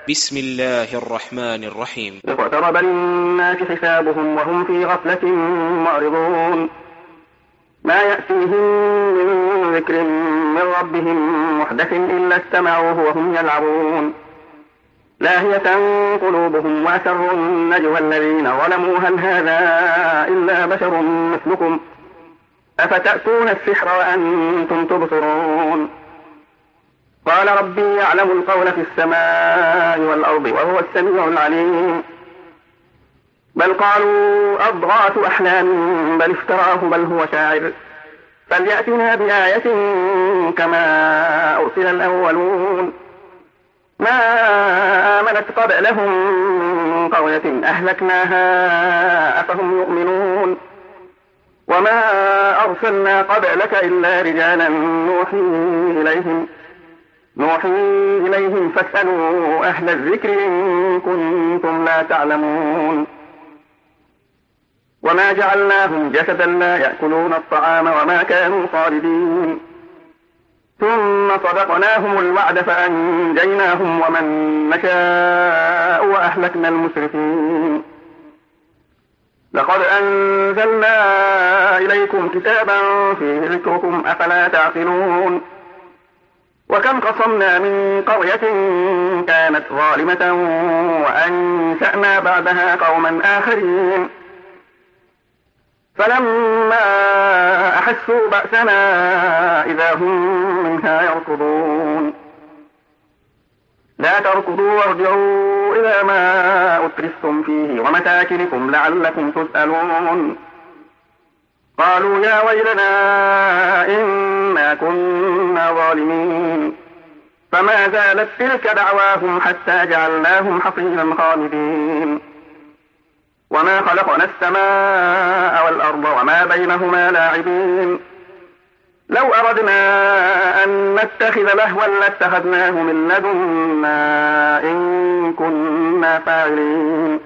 بسم الله الرحمن الرحيم. اقترب للناس حسابهم وهم في غفلة معرضون ما يأتيهم من ذكر من ربهم محدث إلا استمعوه وهم يلعبون لاهية قلوبهم وأسروا النجوى الذين ظلموا هل هذا إلا بشر مثلكم أفتأتون السحر وأنتم تبصرون قال ربي يعلم القول في السماء والأرض وهو السميع العليم بل قالوا أضغاث أحلام بل افتراه بل هو شاعر فليأتنا بآية كما أرسل الأولون ما آمنت قبلهم من قرية أهلكناها أفهم يؤمنون وما أرسلنا قبلك إلا رجالا نوحي إليهم فاسألوا أهل الذكر إن كنتم لا تعلمون وما جعلناهم جسدا لا يأكلون الطعام وما كانوا خالدين ثم صدقناهم الوعد فأنجيناهم ومن نشاء وأهلكنا المسرفين لقد أنزلنا إليكم كتابا فيه ذكركم أفلا تعقلون وكم قصمنا من قرية كانت ظالمة وأنشأنا بعدها قوما آخرين فلما أحسوا بأسنا إذا هم منها يركضون لا تركضوا وارجعوا إلى ما أترفتم فيه ومساكنكم لعلكم تسألون قالوا يا ويلنا إنا كنا ظالمين فما زالت تلك دعواهم حتى جعلناهم حصيدا خامدين وما خلقنا السماء والأرض وما بينهما لاعبين لو أردنا أن نتخذ لهوا لاتخذناه من لدنا إن كنا فاعلين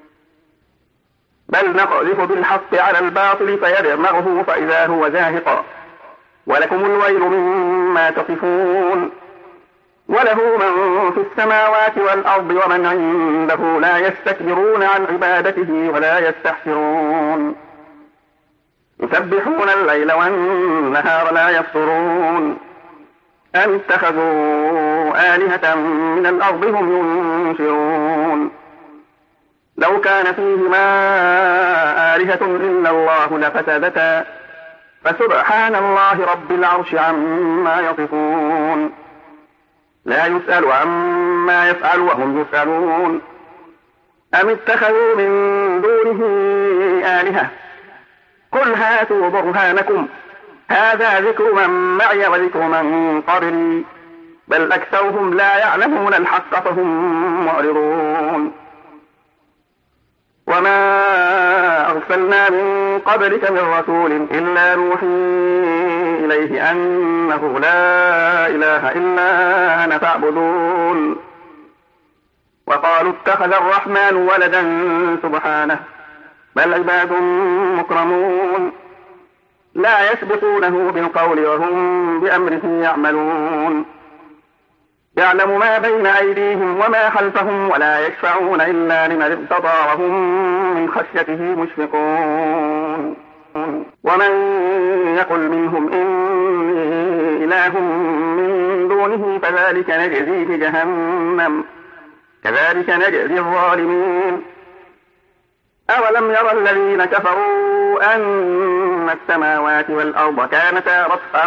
بل نقذف بالحق على الباطل فيدمغه فإذا هو زاهق ولكم الويل مما تصفون وله من في السماوات والأرض ومن عنده لا يستكبرون عن عبادته ولا يستحسرون يسبحون الليل والنهار لا يفطرون أم اتخذوا آلهة من الأرض هم ينشرون لو كان فيهما آلهة إلا الله لفسدتا فسبحان الله رب العرش عما يصفون لا يسأل عما يفعل وهم يسألون أم اتخذوا من دونه آلهة قل هاتوا برهانكم هذا ذكر من معي وذكر من قبلي بل أكثرهم لا يعلمون الحق فهم معرضون وما أرسلنا من قبلك من رسول إلا نوحي إليه أنه لا إله إلا أنا فاعبدون وقالوا اتخذ الرحمن ولدا سبحانه بل عباد مكرمون لا يسبقونه بالقول وهم بأمره يعملون يعلم ما بين أيديهم وما خلفهم ولا يشفعون إلا لمن ارتضى وهم من خشيته مشفقون ومن يقل منهم إني إله من دونه فذلك نجزيه جهنم كذلك نجزي الظالمين أولم يرى الذين كفروا أن السماوات والأرض كانتا رتقا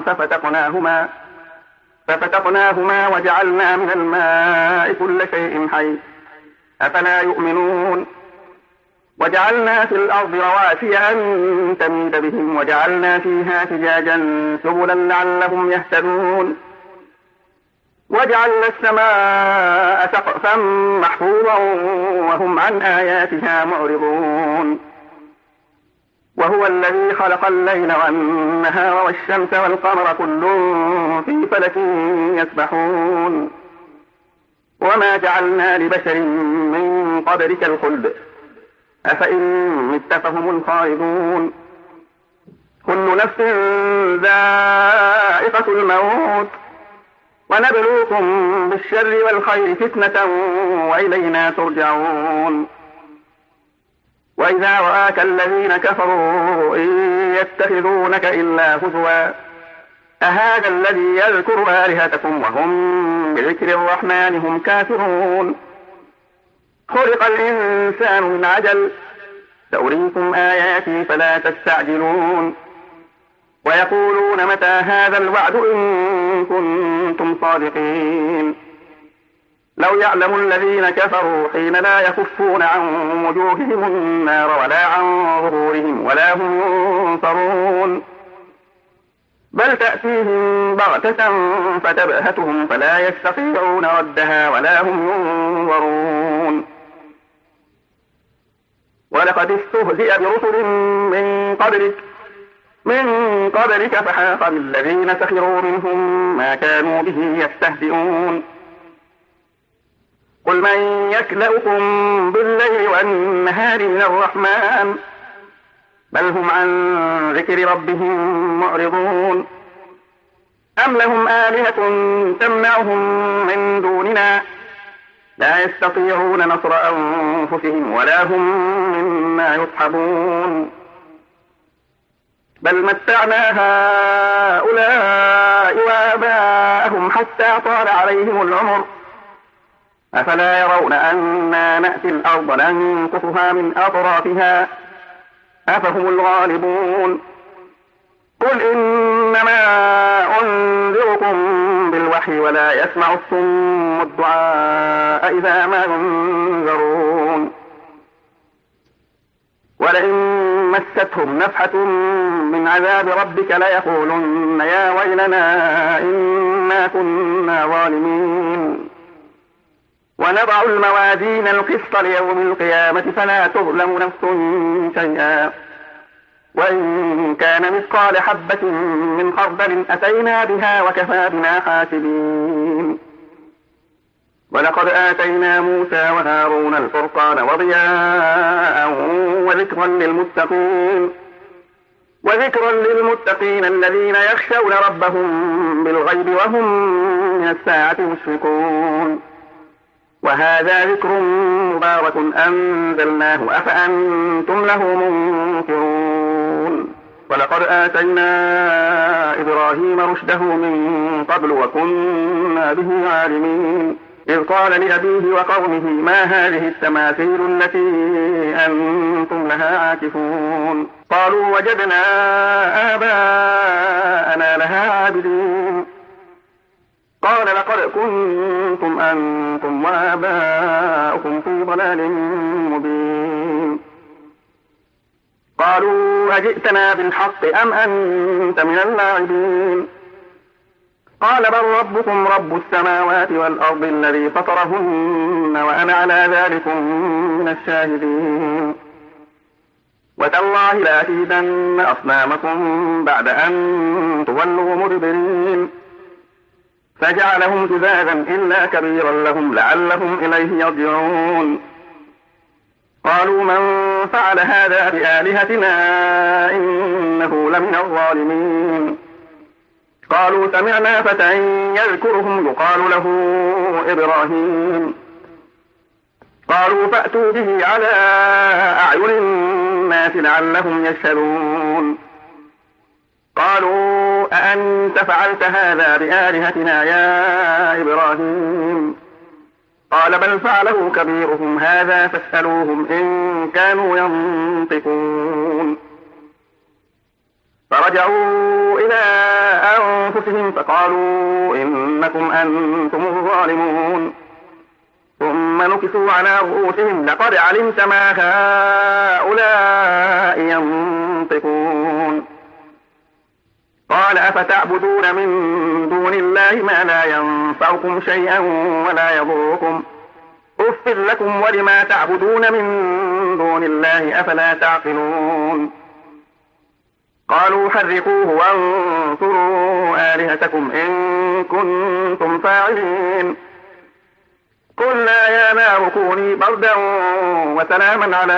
ففتقناهما وجعلنا من الماء كل شيء حي أفلا يؤمنون وجعلنا في الأرض رواسي أن تميد بهم وجعلنا فيها فجاجا سبلا لعلهم يهتدون وجعلنا السماء سقفا محفوظا وهم عن آياتها معرضون وهو الذي خلق الليل والنهار والشمس والقمر كل في فلك يسبحون وما جعلنا لبشر من قبلك الخلد أفإن مت فهم الخالدون كل نفس ذائقة الموت ونبلوكم بالشر والخير فتنة وإلينا ترجعون. وإذا رآك الذين كفروا إن يتخذونك إلا هزوا أهذا الذي يذكر آلهتكم وهم بذكر الرحمن هم كافرون. خلق الإنسان من عجل سأريكم آياتي فلا تستعجلون. ويقولون متى هذا الوعد إن كنتم صادقين. لو يعلم الذين كفروا حين لا يكفون عن وجوههم النار ولا عن ظهورهم ولا هم ينصرون بل تأتيهم بغتة فتبهتهم فلا يستطيعون ردها ولا هم ينظرون. ولقد استهزئ برسل من قبلك فحاق بالذين سخروا منهم ما كانوا به يستهزئون. قل من يكلؤكم بالليل والنهار من الرحمن بل هم عن ذكر ربهم معرضون. أم لهم آلهة تمنعهم من دوننا لا يستطيعون نصر أنفسهم ولا هم منا يصحبون. بل متعنا هؤلاء وآباءهم حتى طال عليهم العمر أفلا يرون أنا نأتي الأرض ننقصها من أطرافها أفهم الغالبون. قل إنما أنذركم بالوحي ولا يسمع الصم الدعاء إذا ما ينذرون. ولئن مستهم نفحة من عذاب ربك ليقولن يا ويلنا إنا كنا ظالمين. ونضع الموازين القسط ليوم القيامة فلا تظلم نفس شيئا وإن كان مثقال حبة من خردل أتينا بها وكفى بنا حاسبين. ولقد آتينا موسى وهارون الفرقان وضياء وذكرا للمتقين الذين يخشون ربهم بالغيب وهم من الساعة مشفقون. وهذا ذكر مبارك أنزلناه أفأنتم له منكرون. ولقد آتينا إبراهيم رشده من قبل وكنا به عالمين. إذ قال لأبيه وقومه ما هذه التماثيل التي أنتم لها عاكفون. قالوا وجدنا آباءنا لها عابدين. قال لقد كنتم أنتم وآباؤكم في ضلال مبين. قالوا أجئتنا بالحق أم أنت من اللاعبين. قال بل ربكم رب السماوات والأرض الذي فطرهن وأنا على ذلكم من الشاهدين. وتالله لأكيدن أصنامكم بعد أن تولوا مدبرين. فجعلهم جذاذا إلا كبيرا لهم لعلهم إليه يرجعون. قالوا من فعل هذا بآلهتنا إنه لمن الظالمين. قالوا سمعنا فتى يذكرهم يقال له إبراهيم. قالوا فأتوا به على أعين الناس لعلهم يشهدون. قالوا أأنت فعلت هذا بآلهتنا يا إبراهيم. قال بل فعله كبيرهم هذا فاسألوهم إن كانوا ينطقون. فرجعوا إلى أنفسهم فقالوا إنكم أنتم الظالمون. ثم نكسوا على رؤوسهم لقد علمت ما هؤلاء ينطقون. قال أفتعبدون من دون الله ما لا ينفعكم شيئا ولا يضركم أف لكم ولما تعبدون من دون الله أفلا تعقلون. قالوا حرقوه وانصروا آلهتكم إن كنتم فاعلين. قلنا يا نار كوني بردا وسلاما على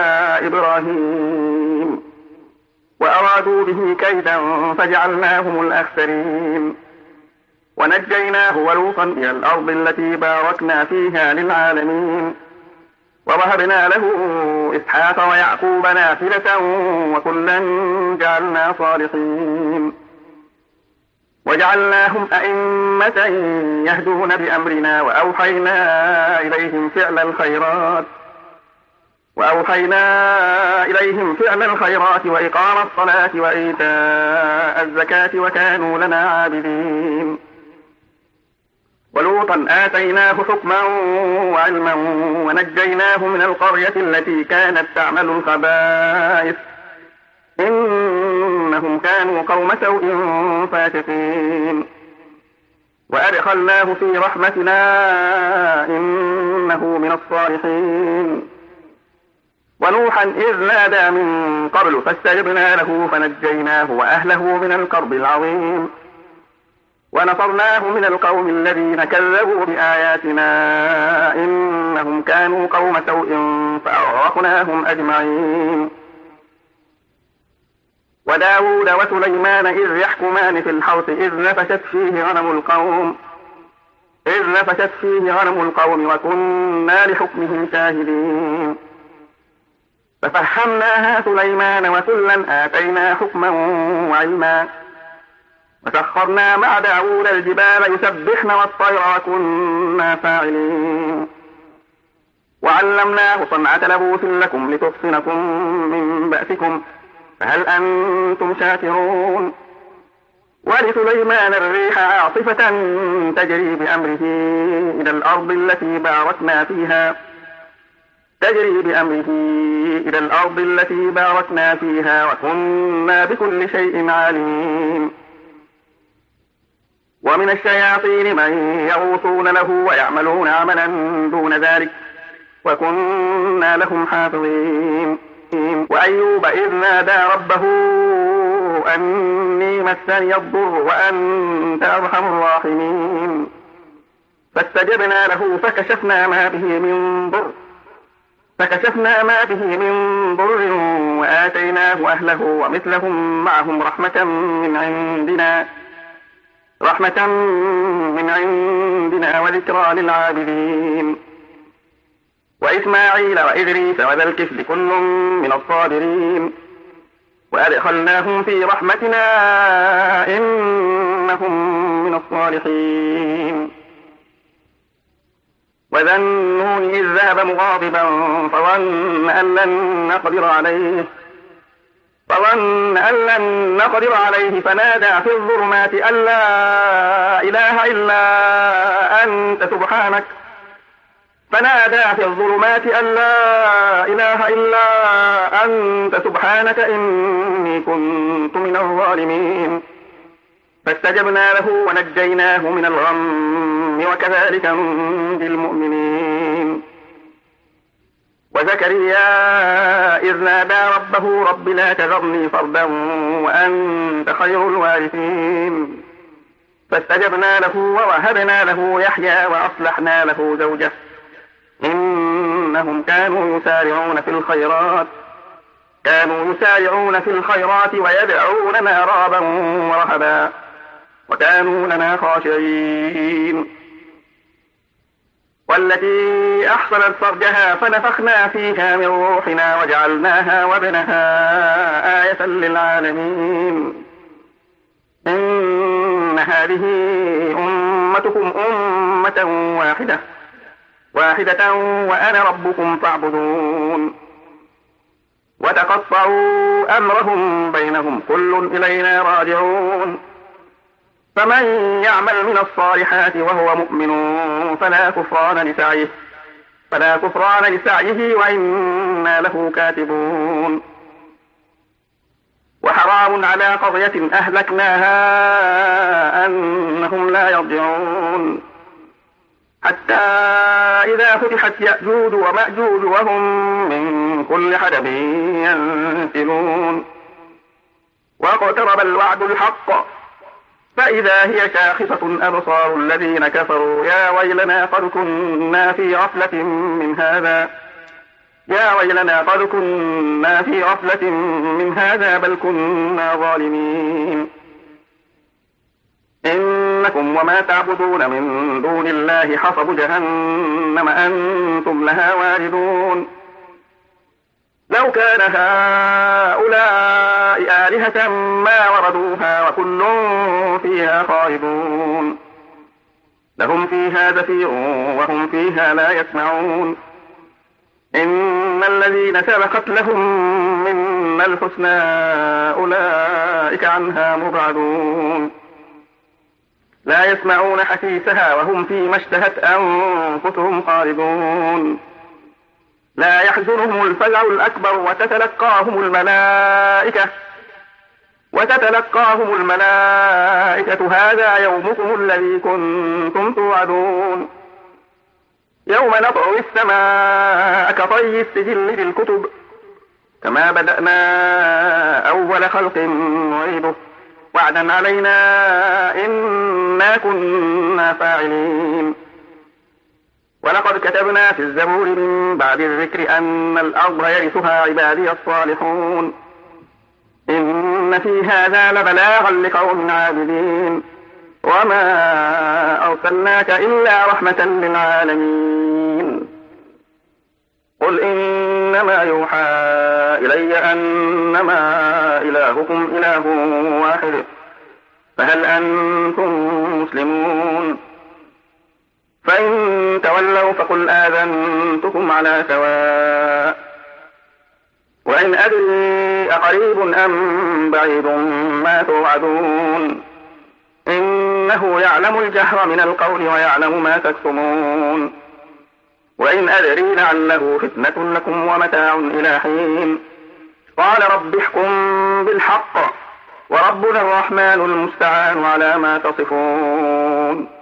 إبراهيم وأرادوا به كيدا فجعلناهم الأخسرين. ونجيناه ولوطا إلى الأرض التي باركنا فيها للعالمين ووهبنا له إسحاق ويعقوب نافلة وكلا جعلنا صالحين وجعلناهم أئمة يهدون بأمرنا وأوحينا إليهم فعل الخيرات وإقام الصلاة وإيتاء الزكاة وكانوا لنا عابدين ولوطا آتيناه حكما وعلما ونجيناه من القرية التي كانت تعمل الخبائث إنهم كانوا قوم سوء فاسقين وأدخلناه في رحمتنا إنه من الصالحين ونوحا إذ نادى من قبل فاستجبنا له فنجيناه وأهله من الكرب العظيم ونصرناه من القوم الذين كذبوا بآياتنا إنهم كانوا قوم سوء فأغرقناهم أجمعين وداود وسليمان إذ يحكمان في الحرث إذ نفشت فيه غنم القوم وكنا لحكمهم شاهدين ففهمناها سليمان وكلا آتينا حكما وعلما وسخرنا مع داود الجبال يسبحن والطير وكنا فاعلين وعلمناه صنعة لبوس لكم لتحصنكم من بأسكم فهل أنتم شاكرون ولسليمان الريح عاصفة تجري بأمره إلى الأرض التي باركنا فيها وكنا بكل شيء عليم ومن الشياطين من يغوصون له ويعملون عملا دون ذلك وكنا لهم حافظين وأيوب إذ نادى ربه أني مسني الضر وأنت أرحم الراحمين فاستجبنا له فكشفنا ما به من ضر وآتيناه أهله ومثلهم معهم رحمة من عندنا وذكرى للعابدين وإسماعيل وإدريس وذا الكفل كل من الصابرين وأدخلناهم في رحمتنا إنهم من الصالحين وذا النون إذ ذهب مغاضبا فظن أن لن نقدر عليه فنادى في الظلمات أن لا إله إلا أنت سبحانك إني كنت من الظالمين فاستجبنا له ونجيناه من الغم وكذلك ننجي المؤمنين وزكريا إذ نادى ربه رب لا تذرني فردا وأنت خير الوارثين فاستجبنا له ووهبنا له يحيى وأصلحنا له زوجه إنهم كانوا يسارعون في الخيرات ويدعوننا رغبا ورهبا وكانوا لنا خاشعين والتي أحصنت فرجها فنفخنا فيها من روحنا وجعلناها وابنها آية للعالمين إن هذه أمتكم أمة واحدة وأنا ربكم فاعبدون وتقطعوا أمرهم بينهم كل إلينا راجعون فمن يعمل من الصالحات وهو مؤمن فلا كفران لسعيه وإنا له كاتبون وحرام على قرية أهلكناها أنهم لا يرجعون حتى إذا فتحت يأجوج ومأجوج وهم من كل حدب ينسلون واقترب الوعد الحق فإذا هي شاخصة أبصار الذين كفروا يا ويلنا قد كنا في غفلة من هذا بل كنا ظالمين إن إنكم وما تعبدون من دون الله حصب جهنم أنتم لها واردون لو كان هؤلاء آلهة ما وردوها وكل فيها خالدون لهم فيها زفير وهم فيها لا يسمعون إن الذين سبقت لهم منا الحسنى أولئك عنها مبعدون لا يسمعون حسيسها وهم فيما اشتهت أنفسهم خالدون لا يحزنهم الفزع الأكبر وتتلقاهم الملائكة هذا يومكم الذي كنتم توعدون يوم نطوي السماء كطي السجل للكتب كما بدأنا أول خلق نعيده وعدا علينا إنا كنا فاعلين ولقد كتبنا في الزبور من بعد الذكر أن الأرض يرثها عبادي الصالحون إن في هذا لبلاغا لقوم عابدين وما أرسلناك إلا رحمة للعالمين قل إنما يوحى إلي أنما إلهكم إله واحد فهل أنتم مسلمون فإن تولوا فقل آذنتكم على سواء وإن أدري أقريب أم بعيد ما توعدون إنه يعلم الجهر من القول ويعلم ما تكتمون وإن أدري لعله فتنة لكم ومتاع إلى حين قال رب احكم بالحق وربنا الرحمن المستعان على ما تصفون